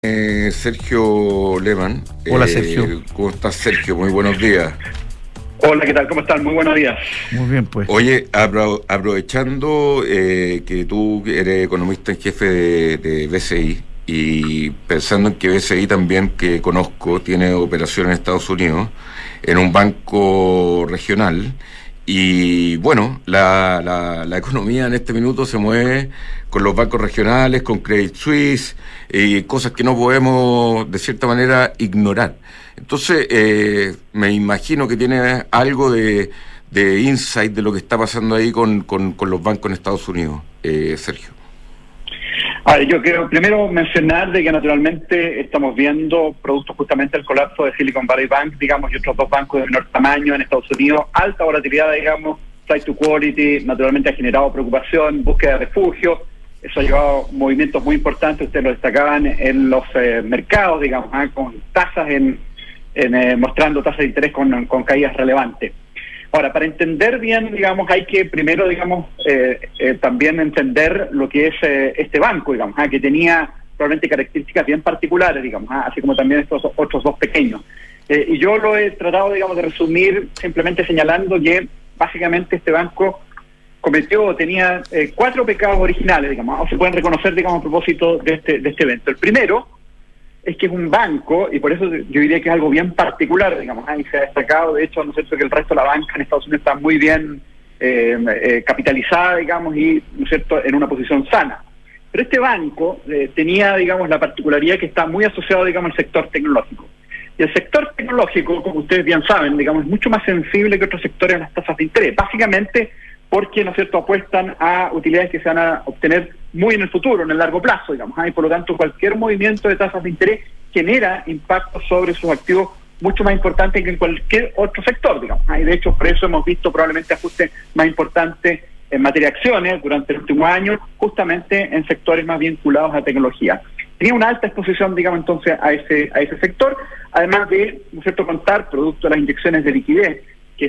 Sergio Lehmann. Hola, Sergio. ¿Cómo estás, Sergio? Muy buenos días. Hola, ¿qué tal? ¿Cómo están? Muy buenos días. Muy bien, pues. Oye, aprovechando que tú eres economista en jefe de BCI y pensando en que BCI también, que conozco, tiene operación en Estados Unidos, en un banco regional, y bueno, la economía en este minuto se mueve con los bancos regionales, con Credit Suisse, cosas que no podemos de cierta manera ignorar. Entonces, me imagino que tiene algo de insight de lo que está pasando ahí con los bancos en Estados Unidos, Sergio. A ver, yo quiero primero mencionar de que naturalmente estamos viendo, producto justamente del colapso de Silicon Valley Bank, digamos, y otros dos bancos de menor tamaño en Estados Unidos, alta volatilidad, digamos, flight to quality, naturalmente ha generado preocupación, búsqueda de refugio. Eso ha llevado movimientos muy importantes, ustedes lo destacaban, en los mercados, digamos, con tasas mostrando tasas de interés con caídas relevantes. Ahora, para entender bien, digamos, hay que primero, digamos, también entender lo que es este banco, digamos, que tenía probablemente características bien particulares, digamos, así como también estos otros dos pequeños. Y yo lo he tratado, digamos, de resumir simplemente señalando que básicamente este banco tenía 4 pecados originales, digamos, o se pueden reconocer, digamos, a propósito de este evento. El primero es que es un banco, y por eso yo diría que es algo bien particular, digamos, y se ha destacado, de hecho, ¿no es cierto?, que el resto de la banca en Estados Unidos está muy bien capitalizada, digamos, y, ¿no es cierto?, en una posición sana. Pero este banco tenía, digamos, la particularidad que está muy asociado, digamos, al sector tecnológico. Y el sector tecnológico, como ustedes bien saben, digamos, es mucho más sensible que otros sectores a las tasas de interés, básicamente porque, ¿no es cierto?, apuestan a utilidades que se van a obtener muy en el futuro, en el largo plazo, digamos, y por lo tanto cualquier movimiento de tasas de interés genera impacto sobre sus activos mucho más importante que en cualquier otro sector, digamos, y de hecho por eso hemos visto probablemente ajustes más importantes en materia de acciones durante el último año, justamente en sectores más vinculados a tecnología. Tenía una alta exposición, digamos, entonces a ese sector, además de, ¿no es cierto?, contar, producto de las inyecciones de liquidez que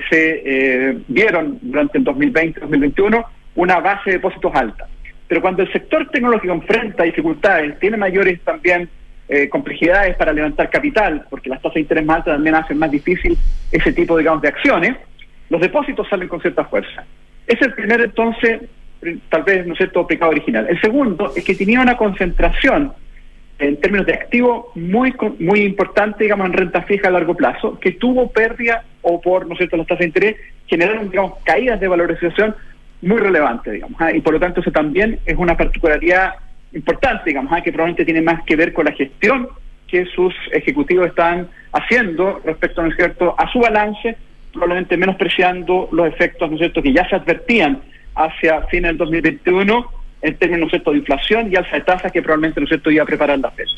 se vieron durante el 2020-2021, una base de depósitos alta. Pero cuando el sector tecnológico enfrenta dificultades, tiene mayores también complejidades para levantar capital, porque las tasas de interés más altas también hacen más difícil ese tipo, digamos, de acciones, los depósitos salen con cierta fuerza. Es el primer, entonces, tal vez, ¿no es cierto?, pecado original. El segundo es que tenía una concentración en términos de activo muy importante, digamos, en renta fija a largo plazo, que tuvo pérdida o por, ¿no es cierto?, las tasas de interés generaron, digamos, caídas de valorización muy relevantes, digamos, y por lo tanto eso también es una particularidad importante, digamos, que probablemente tiene más que ver con la gestión que sus ejecutivos están haciendo respecto, ¿no es cierto?, a su balance, probablemente menospreciando los efectos, ¿no es cierto?, que ya se advertían hacia fines del 2021 en términos, ¿no es cierto?, de inflación y alza de tasas que probablemente, ¿no es cierto?, iba a preparar la FED.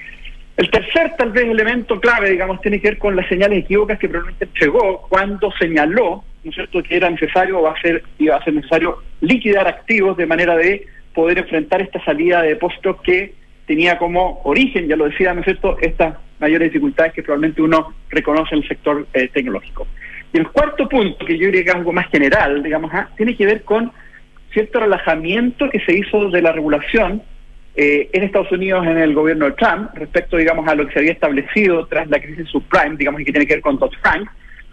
El tercer, tal vez, elemento clave, digamos, tiene que ver con las señales equívocas que probablemente entregó cuando señaló, ¿no es cierto?, que era necesario iba a ser necesario liquidar activos de manera de poder enfrentar esta salida de depósitos que tenía como origen, ya lo decía, ¿no es cierto?, estas mayores dificultades que probablemente uno reconoce en el sector tecnológico. Y el cuarto punto, que yo diría que es algo más general, digamos, tiene que ver con cierto relajamiento que se hizo de la regulación en Estados Unidos en el gobierno de Trump respecto, digamos, a lo que se había establecido tras la crisis subprime, digamos, y que tiene que ver con Dodd-Frank,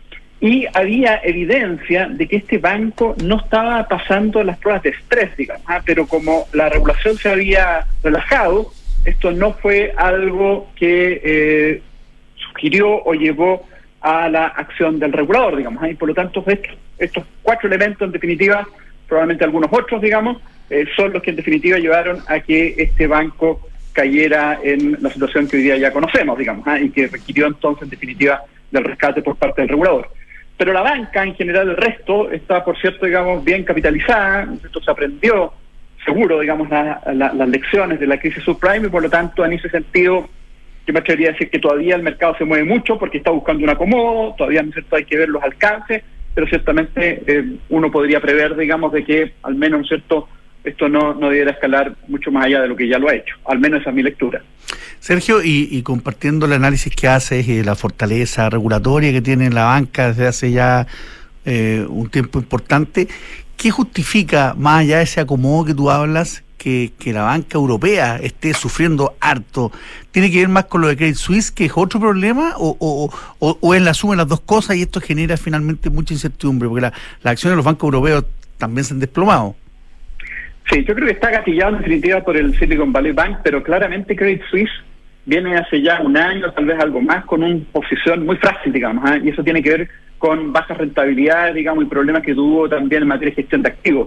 y había evidencia de que este banco no estaba pasando las pruebas de estrés, digamos, pero como la regulación se había relajado, esto no fue algo que sugirió o llevó a la acción del regulador, digamos, y por lo tanto estos 4 elementos, en definitiva, probablemente algunos otros, digamos, son los que en definitiva llevaron a que este banco cayera en la situación que hoy día ya conocemos, digamos, y que requirió entonces en definitiva del rescate por parte del regulador. Pero la banca en general, el resto, está, por cierto, digamos, bien capitalizada, esto se aprendió seguro, digamos, las lecciones de la crisis subprime, y por lo tanto, en ese sentido, yo me atrevería a decir que todavía el mercado se mueve mucho porque está buscando un acomodo, todavía, ¿no es cierto?, hay que ver los alcances, pero ciertamente uno podría prever, digamos, de que al menos, ¿no es cierto?, esto no debiera escalar mucho más allá de lo que ya lo ha hecho. Al menos esa es mi lectura. Sergio, y compartiendo el análisis que haces y la fortaleza regulatoria que tiene la banca desde hace ya un tiempo importante, ¿qué justifica, más allá de ese acomodo que tú hablas, que la banca europea esté sufriendo harto, ¿tiene que ver más con lo de Credit Suisse, que es otro problema, o es la suma de las dos cosas y esto genera finalmente mucha incertidumbre? Porque las acciones de los bancos europeos también se han desplomado. Sí, yo creo que está gatillado en definitiva por el Silicon Valley Bank, pero claramente Credit Suisse viene hace ya un año, tal vez algo más, con una posición muy frágil, digamos, y eso tiene que ver con bajas rentabilidades, digamos, y problemas que tuvo también en materia de gestión de activos.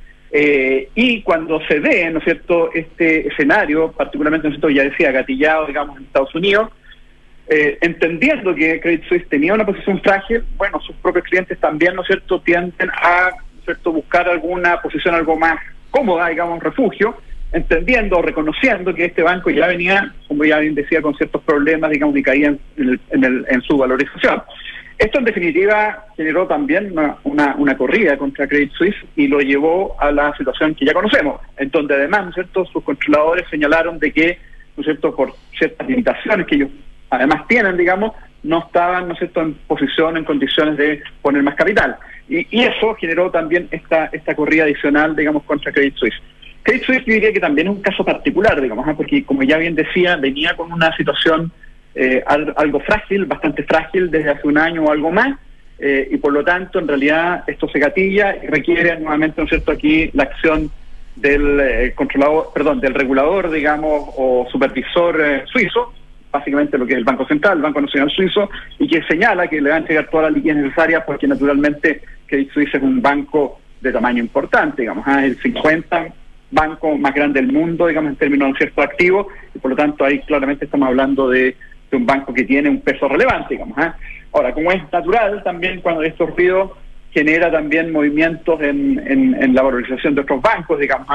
Y cuando se ve, ¿no es cierto?, este escenario, particularmente, ¿no es cierto?, ya decía, gatillado, digamos, en Estados Unidos, entendiendo que Credit Suisse tenía una posición frágil, bueno, sus propios clientes también, ¿no es cierto?, tienden a, ¿no es cierto?, buscar alguna posición algo más cómoda, digamos, refugio, entendiendo, reconociendo que este banco ya venía, como ya bien decía, con ciertos problemas, digamos, y caía en su valorización. Esto, en definitiva, generó también una corrida contra Credit Suisse y lo llevó a la situación que ya conocemos, en donde además, ¿no es cierto?, sus controladores señalaron de que, ¿no es cierto?, por ciertas limitaciones que ellos además tienen, digamos, no estaban, ¿no es cierto?, en posición, en condiciones de poner más capital. Y eso generó también esta corrida adicional, digamos, contra Credit Suisse. Credit Suisse yo diría que también es un caso particular, digamos, porque como ya bien decía, venía con una situación algo frágil, bastante frágil desde hace un año o algo más, y por lo tanto, en realidad, esto se gatilla y requiere nuevamente, ¿no es cierto?, aquí la acción del del regulador, digamos, o supervisor suizo, básicamente lo que es el Banco Central, el Banco Nacional Suizo, y que señala que le va a entregar toda la liquidez necesaria porque naturalmente Credit Suisse es un banco de tamaño importante, digamos, el 50 banco más grande del mundo, digamos, en términos de cierto activo, y por lo tanto ahí claramente estamos hablando de un banco que tiene un peso relevante, digamos. Ahora, como es natural, también cuando estos ruidos genera también movimientos en la valorización de otros bancos, digamos,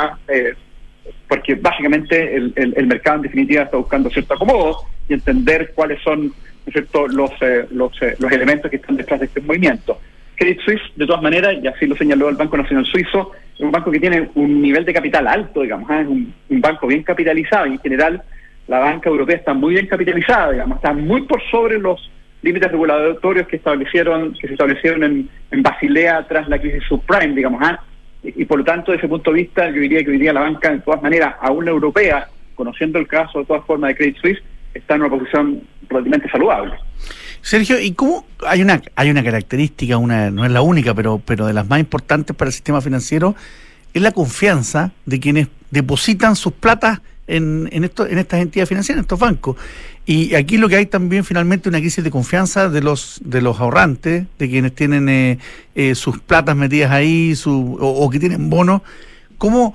porque básicamente el mercado en definitiva está buscando cierto acomodo y entender cuáles son, ¿no es cierto?, los elementos que están detrás de este movimiento. Credit Suisse, de todas maneras, y así lo señaló el Banco Nacional Suizo, es un banco que tiene un nivel de capital alto, digamos, es un banco bien capitalizado, y en general la banca europea está muy bien capitalizada, digamos, está muy por sobre los límites regulatorios que se establecieron en Basilea tras la crisis subprime, digamos, y por lo tanto, desde ese punto de vista, yo diría que hoy día la banca, de todas maneras, aún la europea, conociendo el caso de todas formas de Credit Suisse, está en una posición relativamente saludable. Sergio, ¿y cómo hay una característica, no es la única, pero de las más importantes para el sistema financiero, es la confianza de quienes depositan sus platas en estas entidades financieras, en estos bancos? Y aquí lo que hay también finalmente una crisis de confianza de los ahorrantes, de quienes tienen sus platas metidas ahí, o que tienen bonos. ¿Cómo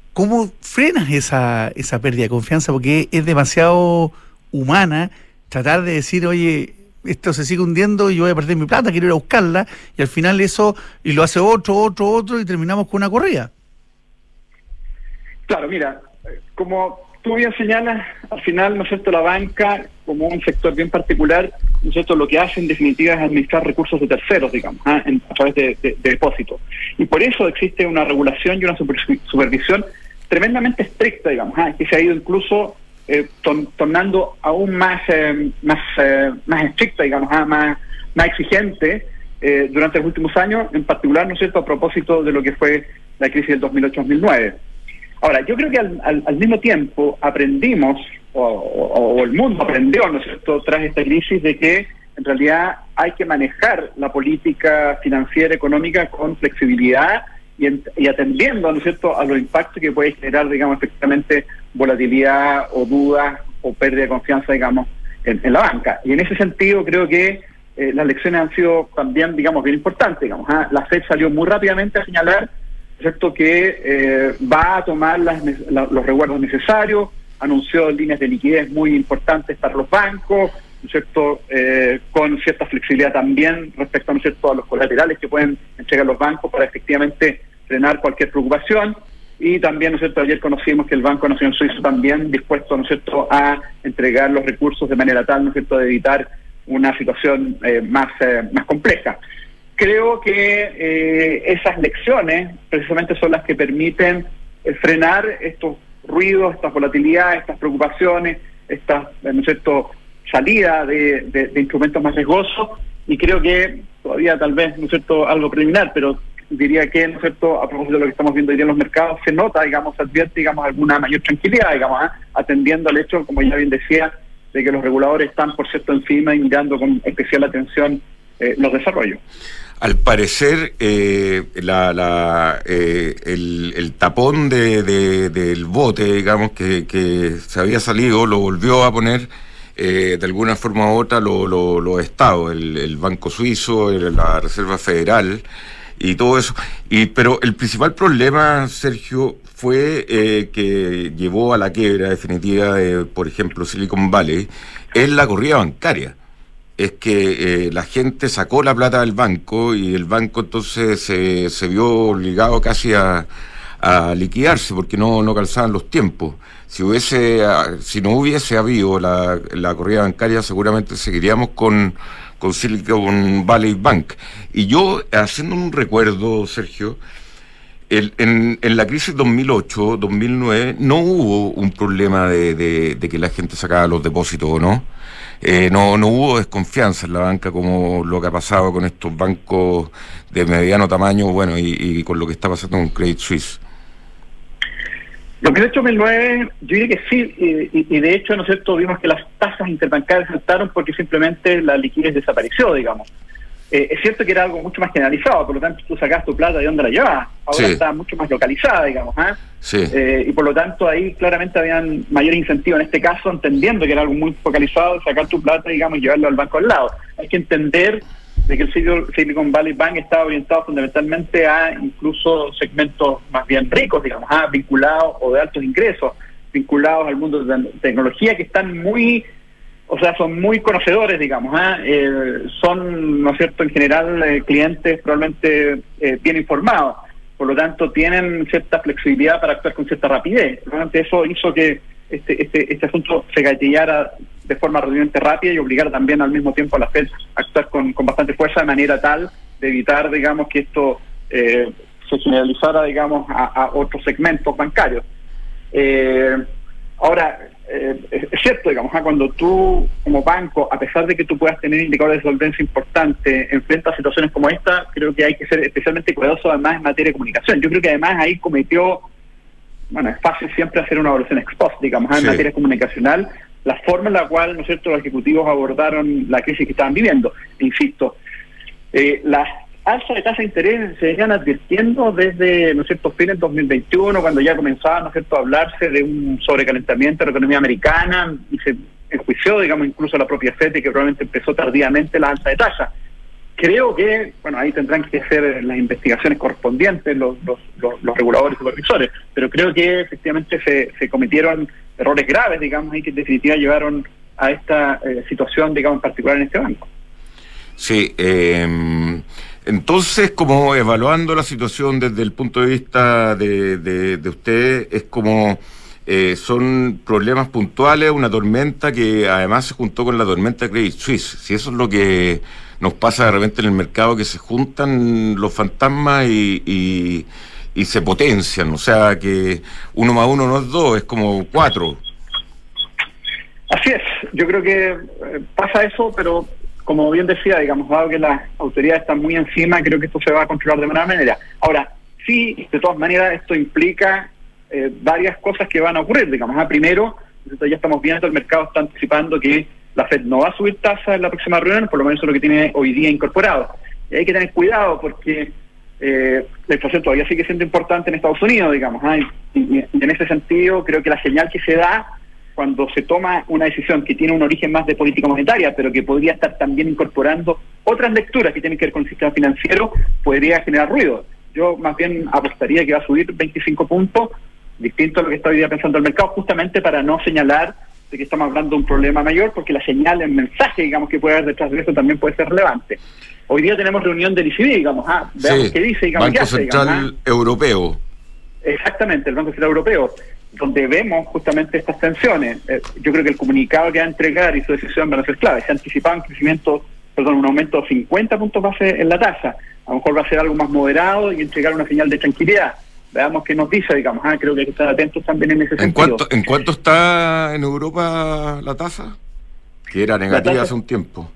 frenas esa pérdida de confianza? Porque es demasiado humana tratar de decir, oye, esto se sigue hundiendo y yo voy a perder mi plata, quiero ir a buscarla, y al final eso, y lo hace otro, y terminamos con una corrida. Claro, mira, como tú bien señalas, al final, ¿no es cierto?, la banca, como un sector bien particular, ¿no es cierto?, lo que hace en definitiva es administrar recursos de terceros, digamos, a través de depósitos. Y por eso existe una regulación y una supervisión tremendamente estricta, digamos, que se ha ido incluso tornando aún más estricta, digamos, más exigente durante los últimos años, en particular, ¿no es cierto?, a propósito de lo que fue la crisis del 2008-2009. Ahora, yo creo que al mismo tiempo aprendimos, o el mundo aprendió, ¿no es cierto?, tras esta crisis, de que en realidad hay que manejar la política financiera económica con flexibilidad y atendiendo, ¿no es cierto?, a los impactos que puede generar, digamos, efectivamente volatilidad o dudas o pérdida de confianza, digamos, en la banca. Y en ese sentido creo que las lecciones han sido también, digamos, bien importantes, digamos. La FED salió muy rápidamente a señalar, ¿cierto?, que va a tomar los resguardos necesarios, anunció líneas de liquidez muy importantes para los bancos, ¿no es cierto?, con cierta flexibilidad también respecto, ¿no es cierto?, a los colaterales que pueden entregar los bancos para efectivamente frenar cualquier preocupación. Y también, ¿no es cierto?, ayer conocimos que el Banco Nacional Suizo también dispuesto, ¿no es cierto?, a entregar los recursos de manera tal, ¿no es cierto?, de evitar una situación más compleja. Creo que esas lecciones precisamente son las que permiten frenar estos ruidos, estas volatilidades, estas preocupaciones, esta, ¿no es cierto?, salida de instrumentos más riesgosos, y creo que todavía tal vez, ¿no es cierto?, algo preliminar, pero diría que, ¿no es cierto?, a propósito de lo que estamos viendo hoy día en los mercados, se nota, digamos, se advierte, digamos, alguna mayor tranquilidad, digamos, atendiendo al hecho, como ya bien decía, de que los reguladores están, por cierto, encima y mirando con especial atención los desarrollos. Al parecer, el tapón del bote, digamos, que se había salido, lo volvió a poner de alguna forma u otra los estados, el Banco Suizo, la Reserva Federal y todo eso. Pero el principal problema, Sergio, fue que llevó a la quiebra definitiva de, por ejemplo, Silicon Valley, es la corrida bancaria. Es que la gente sacó la plata del banco y el banco entonces se vio obligado casi a liquidarse porque no calzaban los tiempos. Si no hubiese habido la corrida bancaria, seguramente seguiríamos con Silicon Valley Bank. Y yo, haciendo un recuerdo, Sergio, en la crisis 2008-2009 no hubo un problema de que la gente sacaba los depósitos o no. No hubo desconfianza en la banca como lo que ha pasado con estos bancos de mediano tamaño, bueno, y con lo que está pasando con Credit Suisse. Lo que es 2009, yo diría que sí, y de hecho, ¿no es cierto?, vimos que las tasas interbancarias saltaron porque simplemente la liquidez desapareció, digamos. Es cierto que era algo mucho más generalizado, por lo tanto tú sacabas tu plata de dónde la llevabas, ahora está mucho más localizada, digamos, Sí. Y por lo tanto ahí claramente habían mayor incentivo, en este caso entendiendo que era algo muy focalizado, sacar tu plata, digamos, y llevarlo al banco al lado. Hay que entender de que el Silicon Valley Bank estaba orientado fundamentalmente a incluso segmentos más bien ricos, digamos, vinculados o de altos ingresos, vinculados al mundo de la tecnología, que están son muy conocedores, digamos, son, ¿no es cierto?, en general clientes probablemente bien informados, por lo tanto tienen cierta flexibilidad para actuar con cierta rapidez. Realmente eso hizo que este asunto se gatillara de forma relativamente rápida y obligar también al mismo tiempo a la Fed a actuar con bastante fuerza, de manera tal de evitar, digamos, que esto se generalizara, digamos, a otros segmentos bancarios. Ahora, es cierto, digamos, cuando tú como banco, a pesar de que tú puedas tener indicadores de solvencia importantes, enfrentas situaciones como esta, creo que hay que ser especialmente cuidadoso además en materia de comunicación. Yo creo que además ahí es fácil siempre hacer una evaluación ex post, digamos, en materia comunicacional, la forma en la cual, ¿no es cierto?, los ejecutivos abordaron la crisis que estaban viviendo. Insisto, las alzas de tasa de interés se venían advirtiendo desde, ¿no es cierto?, fines de 2021, cuando ya comenzaba, ¿no es cierto?, a hablarse de un sobrecalentamiento de la economía americana, y se enjuició, digamos, incluso la propia FED, que probablemente empezó tardíamente la alza de tasa. Creo que, ahí tendrán que hacer las investigaciones correspondientes los reguladores y supervisores, pero creo que efectivamente se cometieron errores graves, digamos, y que en definitiva llevaron a esta situación, digamos, en particular en este banco. Sí, entonces, como evaluando la situación desde el punto de vista de ustedes, es como son problemas puntuales, una tormenta que además se juntó con la tormenta de Credit Suisse. Si eso es lo que nos pasa de repente en el mercado, que se juntan los fantasmas y se potencian, o sea que 1 más 1 no es 2, es como 4. Así es, yo creo que pasa eso, pero como bien decía, digamos, dado que las autoridades están muy encima, creo que esto se va a controlar de buena manera. Ahora, sí, de todas maneras, esto implica varias cosas que van a ocurrir, digamos. Primero, ya estamos viendo, el mercado está anticipando que la Fed no va a subir tasas en la próxima reunión, por lo menos eso es lo que tiene hoy día incorporado. Y hay que tener cuidado porque la inflación todavía sigue siendo importante en Estados Unidos, digamos. Y en ese sentido, creo que la señal que se da cuando se toma una decisión que tiene un origen más de política monetaria, pero que podría estar también incorporando otras lecturas que tienen que ver con el sistema financiero, podría generar ruido. Yo más bien apostaría que va a subir 25 puntos, distinto a lo que está hoy día pensando el mercado, justamente para no señalar de que estamos hablando de un problema mayor, porque la señal, el mensaje, digamos, que puede haber detrás de eso también puede ser relevante. Hoy día tenemos reunión del ECB, digamos, veamos qué dice, digamos, Banco qué hace, Central, digamos, Europeo. Exactamente, el Banco Central Europeo, donde vemos justamente estas tensiones. Yo creo que el comunicado que va a entregar y su decisión van a ser clave. Se anticipaba un aumento de 50 puntos base en la tasa. A lo mejor va a ser algo más moderado y entregar una señal de tranquilidad. Veamos qué nos dice, digamos. Creo que hay que estar atentos también en ese sentido. ¿En cuánto está en Europa la tasa? Que era negativa hace un tiempo.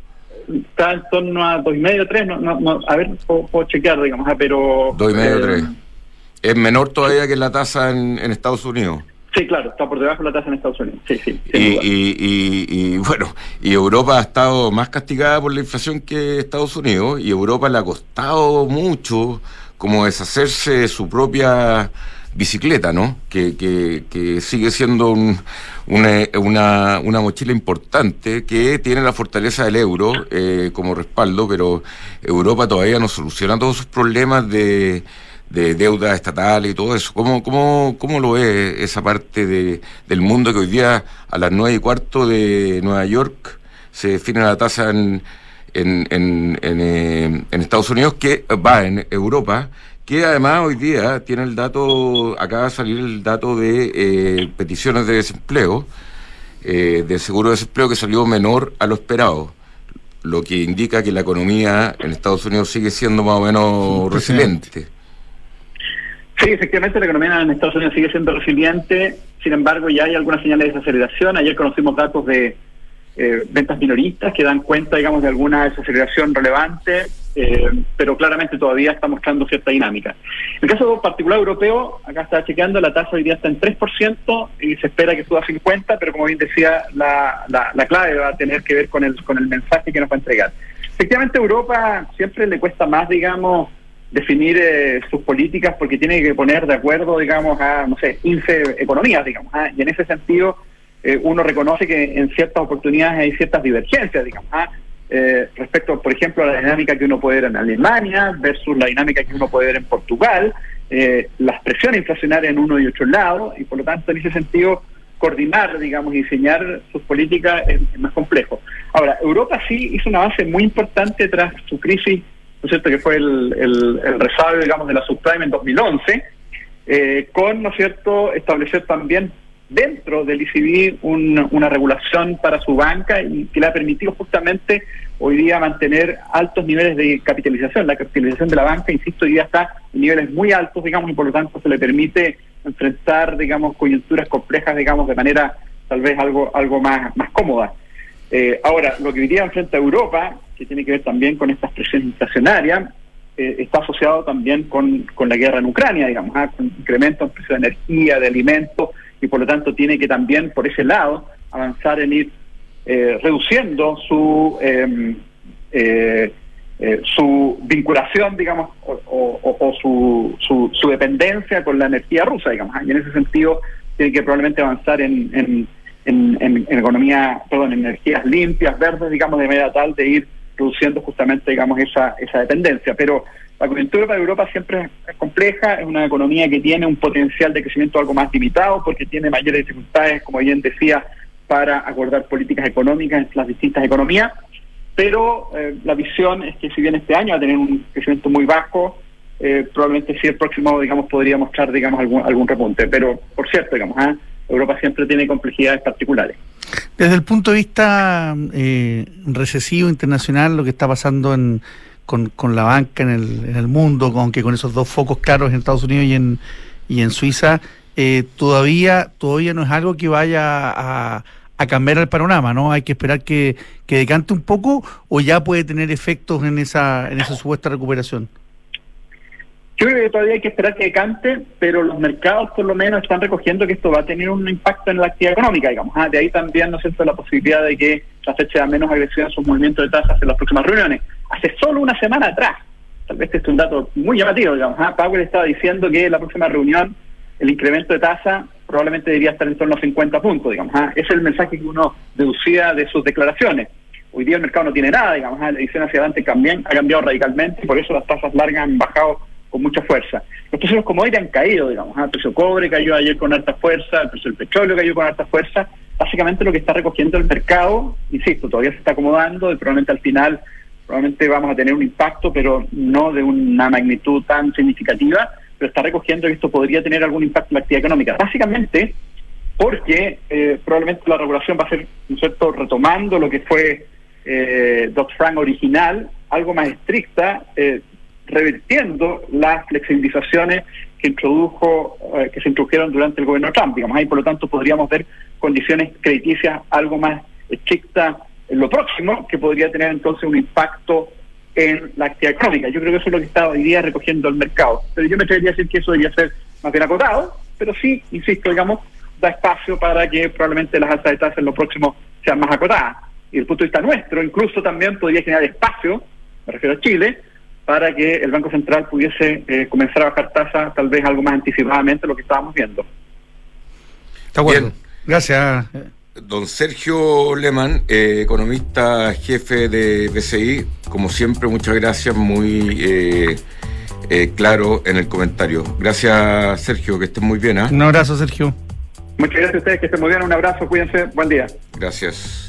está en torno a 2,5, 3, no, a ver, puedo chequear, digamos, pero... 2,5, 3. Es menor todavía que la tasa en Estados Unidos. Sí, claro, está por debajo de la tasa en Estados Unidos. Sí. Y bueno, y Europa ha estado más castigada por la inflación que Estados Unidos, y Europa le ha costado mucho como deshacerse de su propia bicicleta, ¿no? Que sigue siendo una mochila importante, que tiene la fortaleza del euro como respaldo, pero Europa todavía no soluciona todos sus problemas de deuda estatal y todo eso. ¿Cómo lo ve esa parte del mundo que hoy día a las 9:15 de Nueva York se define la tasa en Estados Unidos, que va en Europa, que además hoy día tiene el dato, acaba de salir el dato de peticiones de desempleo, de seguro de desempleo, que salió menor a lo esperado, lo que indica que la economía en Estados Unidos sigue siendo más o menos resiliente. Sí, efectivamente la economía en Estados Unidos sigue siendo resiliente, sin embargo ya hay algunas señales de desaceleración. Ayer conocimos datos de ventas minoristas que dan cuenta, digamos, de alguna desaceleración relevante, pero claramente todavía está mostrando cierta dinámica. En el caso particular europeo, acá está chequeando, la tasa hoy día está en 3% y se espera que suba a 50%, pero como bien decía, la clave va a tener que ver con el mensaje que nos va a entregar. Efectivamente, a Europa siempre le cuesta más, digamos, definir sus políticas, porque tiene que poner de acuerdo, digamos, a, 15 economías, digamos, y en ese sentido uno reconoce que en ciertas oportunidades hay ciertas divergencias, digamos, respecto, por ejemplo, a la dinámica que uno puede ver en Alemania versus la dinámica que uno puede ver en Portugal, las presiones inflacionarias en uno y otro lado, y por lo tanto, en ese sentido, coordinar, digamos, y diseñar sus políticas es más complejo. Ahora, Europa sí hizo un avance muy importante tras su crisis, ¿no es cierto?, que fue el resabio, digamos, de la subprime en 2011, con, ¿no es cierto?, establecer también dentro del ECB una regulación para su banca, y que le ha permitido justamente hoy día mantener altos niveles de capitalización. La capitalización de la banca, insisto, hoy día está en niveles muy altos, digamos, y por lo tanto se le permite enfrentar, digamos, coyunturas complejas, digamos, de manera tal vez algo más cómoda. Ahora, lo que hoy día enfrenta Europa, que tiene que ver también con estas presiones inflacionarias, está asociado también con la guerra en Ucrania, digamos, con incremento en precios de energía, de alimentos, y por lo tanto tiene que también, por ese lado, avanzar en ir reduciendo su vinculación, digamos, o su dependencia con la energía rusa, digamos, y en ese sentido tiene que probablemente avanzar en energías limpias, verdes, digamos, de manera tal de ir reduciendo justamente, digamos, esa dependencia. Pero la coyuntura para Europa siempre es compleja, es una economía que tiene un potencial de crecimiento algo más limitado, porque tiene mayores dificultades, como bien decía, para acordar políticas económicas en las distintas economías, pero la visión es que si bien este año va a tener un crecimiento muy bajo, probablemente sí el próximo, digamos, podría mostrar, digamos, algún repunte. Pero, por cierto, digamos, Europa siempre tiene complejidades particulares. Desde el punto de vista recesivo internacional, lo que está pasando con la banca en el mundo, aunque con esos dos focos claros en Estados Unidos y en Suiza, todavía no es algo que vaya a cambiar el panorama, ¿no? Hay que esperar que decante un poco, o ya puede tener efectos en esa supuesta recuperación. Yo creo que todavía hay que esperar que decante, pero los mercados por lo menos están recogiendo que esto va a tener un impacto en la actividad económica, digamos. De ahí también, ¿no es cierto?, la posibilidad de que la Fed sea menos agresiva en sus movimientos de tasas en las próximas reuniones. Hace solo una semana atrás, tal vez este es un dato muy llamativo, digamos, Powell estaba diciendo que en la próxima reunión el incremento de tasa probablemente debería estar en torno a 50 puntos, digamos. Ese es el mensaje que uno deducía de sus declaraciones. Hoy día el mercado no tiene nada, digamos, la edición hacia adelante ha cambiado radicalmente, y por eso las tasas largas han bajado con mucha fuerza. Los precios de los commodities han caído, digamos, el precio del cobre cayó ayer con alta fuerza, el precio del petróleo cayó con alta fuerza. Básicamente lo que está recogiendo el mercado, insisto, todavía se está acomodando, y probablemente al final vamos a tener un impacto, pero no de una magnitud tan significativa, pero está recogiendo que esto podría tener algún impacto en la actividad económica. Básicamente porque probablemente la regulación va a ser, ¿no es cierto?, retomando lo que fue Dodd-Frank original, algo más estricta, revirtiendo las flexibilizaciones que se introdujeron durante el gobierno Trump, digamos, y por lo tanto podríamos ver condiciones crediticias algo más estrictas lo próximo, que podría tener entonces un impacto en la actividad económica. Yo creo que eso es lo que está hoy día recogiendo el mercado. Pero yo me atrevería a decir que eso debería ser más bien acotado, pero sí, insisto, digamos, da espacio para que probablemente las alzas de tasas en lo próximo sean más acotadas. Y desde el punto de vista nuestro, incluso también podría generar espacio, me refiero a Chile, para que el Banco Central pudiese comenzar a bajar tasas tal vez algo más anticipadamente de lo que estábamos viendo. Está bueno. Gracias. Don Sergio Lehmann, economista jefe de BCI, como siempre, muchas gracias, muy claro en el comentario. Gracias, Sergio, que estén muy bien. Un abrazo, Sergio. Muchas gracias a ustedes, que estén muy bien, un abrazo, cuídense, buen día. Gracias.